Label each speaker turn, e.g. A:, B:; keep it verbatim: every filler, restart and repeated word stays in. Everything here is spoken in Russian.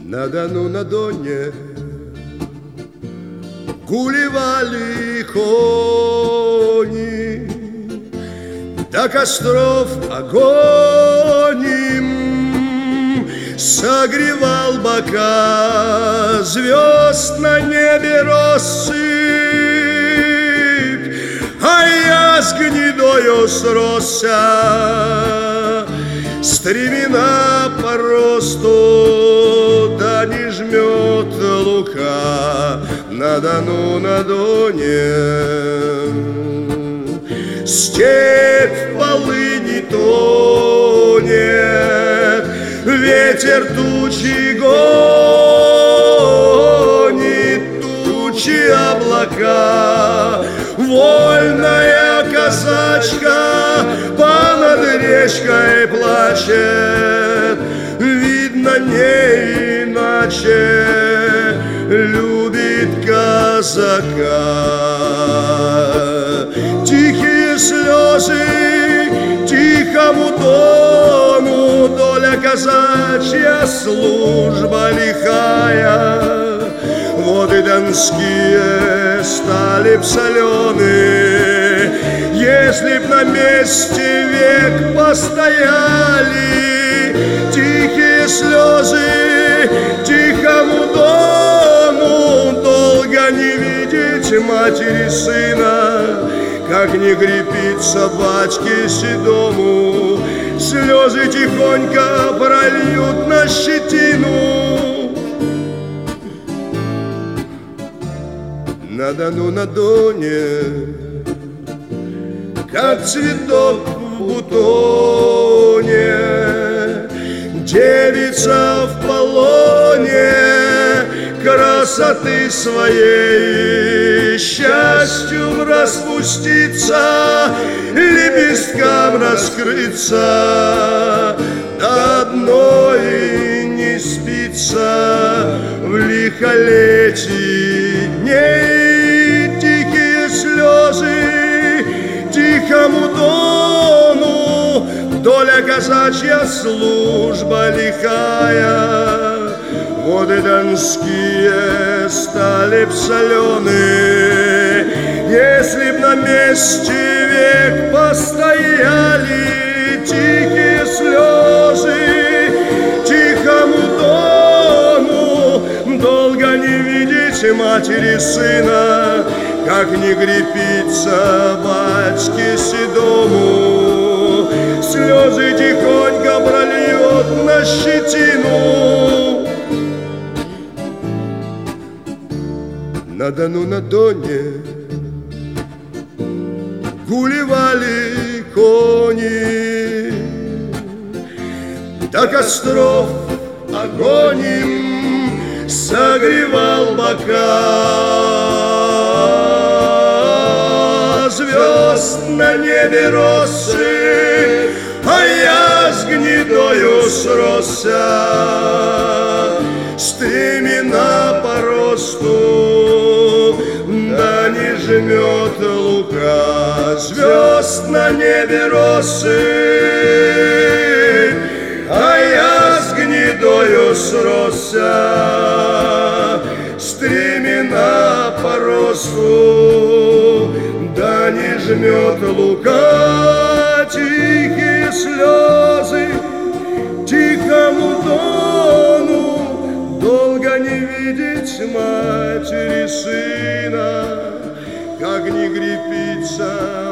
A: На Дону, на Доне гулевали кони, до костров огонь им согревал бока, звезд на небе россыпь, а я с гнедою сросся. Стремена по росту, да не жмет лука на Дону, на Доне. Степь в полыни тонет, ветер тучи гонит, тучи облака. Вольная казачка понад речкой плачет, видно, не иначе любит казака. Тихие слезы тихому Дону, доля казачья, служба лихая. Воды донские стали б солены, если б на месте век постояли. Тихие слезы тихому Дону, долго не видеть матери сына, как не крепится батьке седому. Слезы тихонько прольют на щетину. На Дону, на Доне, как цветок в бутоне, девица в полоне красоты своей, счастью распуститься, лепесткам раскрыться, до одной не спится в лихолетии дней. Тихие слезы тихому Дону, доля казачья, служба лихая. Воды донские стали б солены, если б на месте век постояли. Тихие слезы тихому Дону, долго не видеть матери сына, как не крепится батьке седому. Слезы тихонько прольет на щетину. На Дону, на Доне гулевали кони, до костров огонь им согревал бока. Звезд на небе россыпь, а я с гнедою сросся. Стремена по росту, да не жмет лука. Звезд на небе россыпь, а я с гнедою сросся. Стремена по росту, да не жмет лука. Тихие слезы тихому Дону, долго не видеть матери сына, как не крепится